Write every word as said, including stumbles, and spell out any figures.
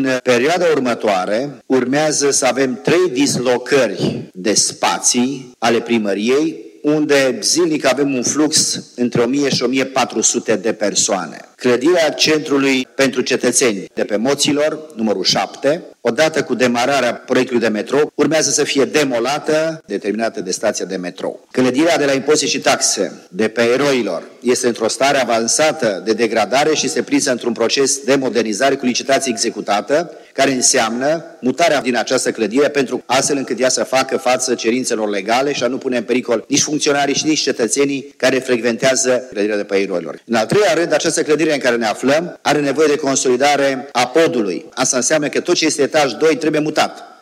perioada următoare urmează să avem trei dislocări de spații ale primăriei, unde zilnic avem un flux între o mie și o mie patru sute de persoane. Clădirea Centrului pentru Cetățeni de pe Moților, numărul șapte, odată cu demararea proiectului de metrou, urmează să fie demolată, determinată de stația de metrou. Clădirea de la Impozite și Taxe de pe Eroilor este într-o stare avansată de degradare și se prinsă într-un proces de modernizare cu licitație executată, care înseamnă mutarea din această clădire pentru astfel încât ea să facă față cerințelor legale și a nu pune în pericol nici funcționarii și nici cetățenii care frecventează clădirea de pe Eroilor. În al treilea rând, această clădire în care ne aflăm are nevoie de consolidare a podului. Asta înseamnă că tot ce este etaj doi trebuie mutat.